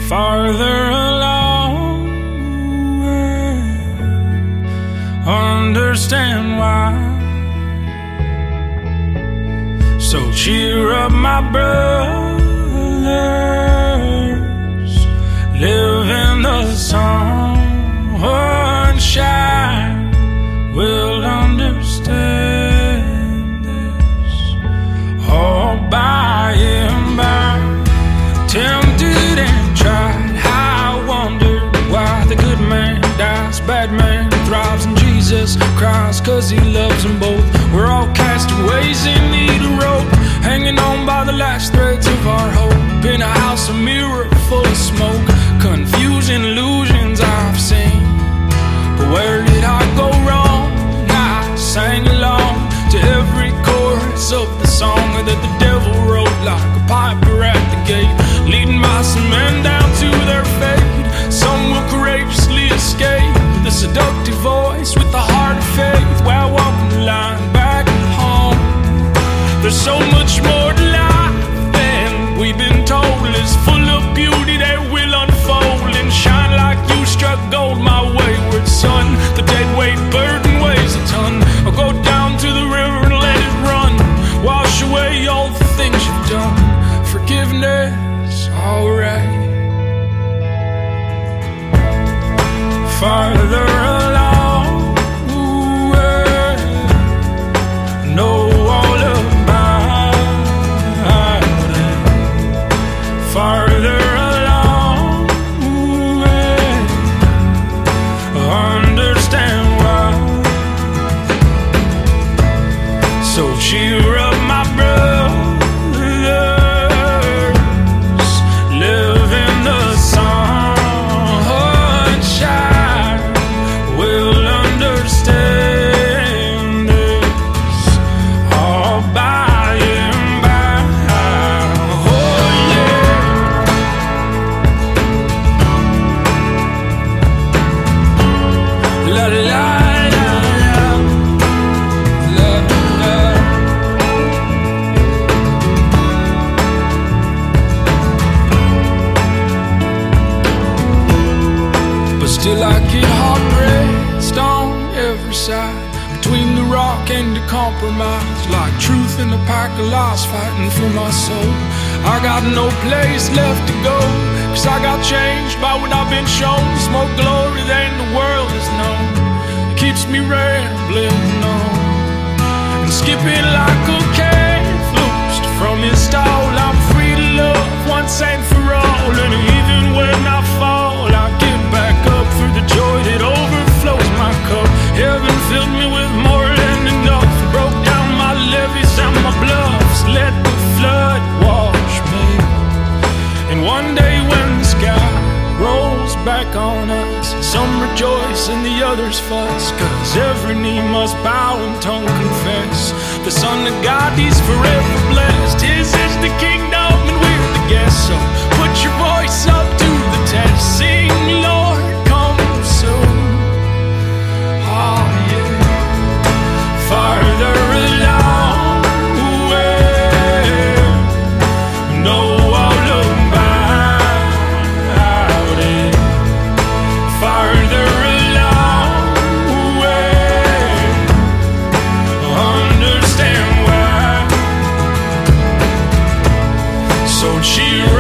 farther along, understand why. So cheer up, my brothers, live in the sunshine. We'll understand this all by and by. Tempted and tried, I wondered why the good man dies, bad man thrives, and Jesus cries 'cause he loves them both. We're all castaways in need of rope, hanging on by the last threads of our hope. In a house, a mirror full of smoke, confusing illusions I've seen. But where did I go wrong? I sang along to every chorus of the song that the devil wrote like a piper at the gate, leading by some men down to their fate. Some will courageously escape the seductive voice with the heart of faith, while walking the line back home. There's so much more to life than we've been told. It's full of beauty that will unfold and shine like you struck gold, my wayward son. The dead weight burden weighs a ton. I'll go down to the river and let it run, wash away all the things you've done. Forgiveness, alright. Farther along, know all about it. Farther along, understand why. So cheer up, my brothers, live in the sunshine. We'll understand this all by and by. Oh yeah. La la la la la la. But still I get heart-raced on every side, between the rock and the compromise, like truth in a pack of lies fighting for my soul. I got no place left to go, 'cause I got changed by what I've been shown. There's more glory than the world has known. It keeps me rambling on and skipping like a calf loosed from his stall. I'm free to love once and for all, and even when I fall, I get back up for the joy that overflows my cup. Heaven filled me with more than enough, broke down my levees and my bluffs, let the flood wash me. And one day when the sky rolls back on us, some rejoice and the others fuss, 'cause every knee must bow and tongue confess the Son of God, he's forever blessed. His is the kingdom and we're the guests. So put your voice up to the test, sing Lord come soon. Oh yeah. Farther along, know all about it. Farther along, understand why. So cheer